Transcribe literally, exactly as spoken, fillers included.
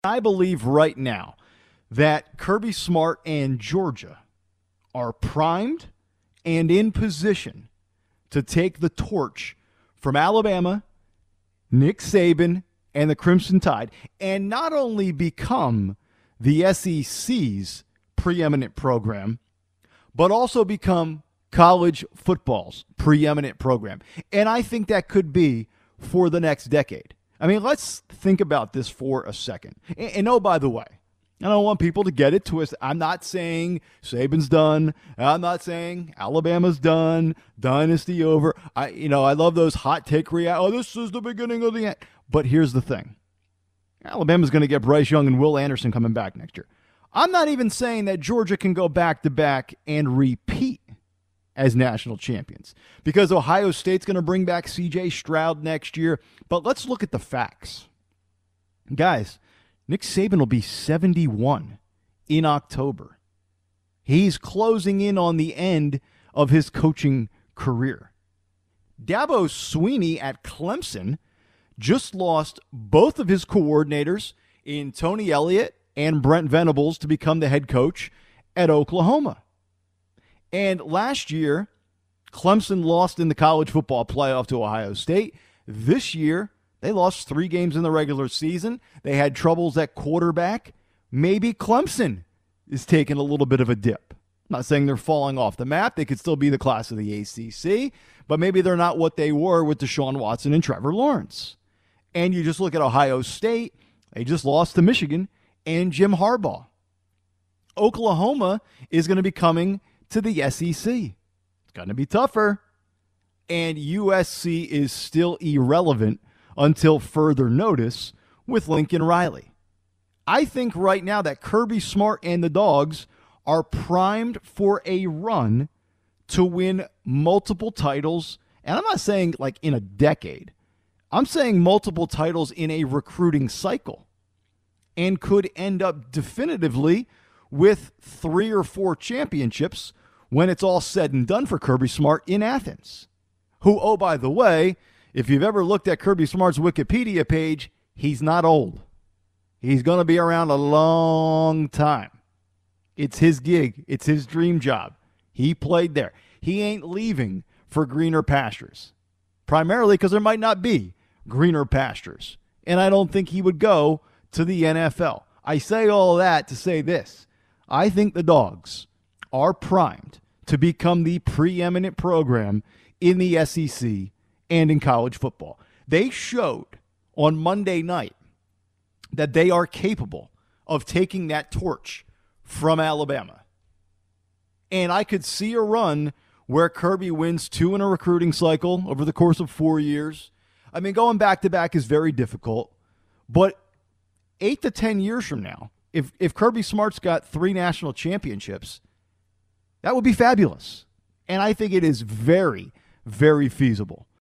I believe right now that Kirby Smart and Georgia are primed and in position to take the torch from Alabama, Nick Saban, and the Crimson Tide, and not only become the S E C's preeminent program, but also become college football's preeminent program. And I think that could be for the next decade. I mean, let's think about this for a second. And, and oh, by the way, I don't want people to get it twisted. I'm not saying Saban's done. I'm not saying Alabama's done. Dynasty over. I, you know, I love those hot take rea- Oh, this is the beginning of the end. But here's the thing. Alabama's going to get Bryce Young and Will Anderson coming back next year. I'm not even saying that Georgia can go back-to-back and repeat as national champions, because Ohio State's going to bring back C J Stroud next year. But let's look at the facts. Guys, Nick Saban will be seventy-one in October. He's closing in on the end of his coaching career. Dabo Swinney at Clemson just lost both of his coordinators in Tony Elliott and Brent Venables to become the head coach at Oklahoma. And last year, Clemson lost in the college football playoff to Ohio State. This year, they lost three games in the regular season. They had troubles at quarterback. Maybe Clemson is taking a little bit of a dip. I'm not saying they're falling off the map. They could still be the class of the A C C, but maybe they're not what they were with Deshaun Watson and Trevor Lawrence. And you just look at Ohio State. They just lost to Michigan and Jim Harbaugh. Oklahoma is going to be coming to the S E C. It's going to be tougher. And U S C is still irrelevant until further notice with Lincoln Riley. I think right now that Kirby Smart and the Dogs are primed for a run to win multiple titles. And I'm not saying like in a decade. I'm saying multiple titles in a recruiting cycle, and could end up definitively with three or four championships when it's all said and done for Kirby Smart in Athens. Who, oh, by the way, if you've ever looked at Kirby Smart's Wikipedia page, he's not old. He's going to be around a long time. It's his gig. It's his dream job. He played there. He ain't leaving for greener pastures, primarily because there might not be greener pastures. And I don't think he would go to the N F L. I say all that to say this. I think the Dogs are primed to become the preeminent program in the S E C and in college football. They showed on Monday night that they are capable of taking that torch from Alabama. And I could see a run where Kirby wins two in a recruiting cycle over the course of four years. I mean, going back-to-back is very difficult, but eight to ten years from now, if, if Kirby Smart's got three national championships, that would be fabulous. And I think it is very, very feasible.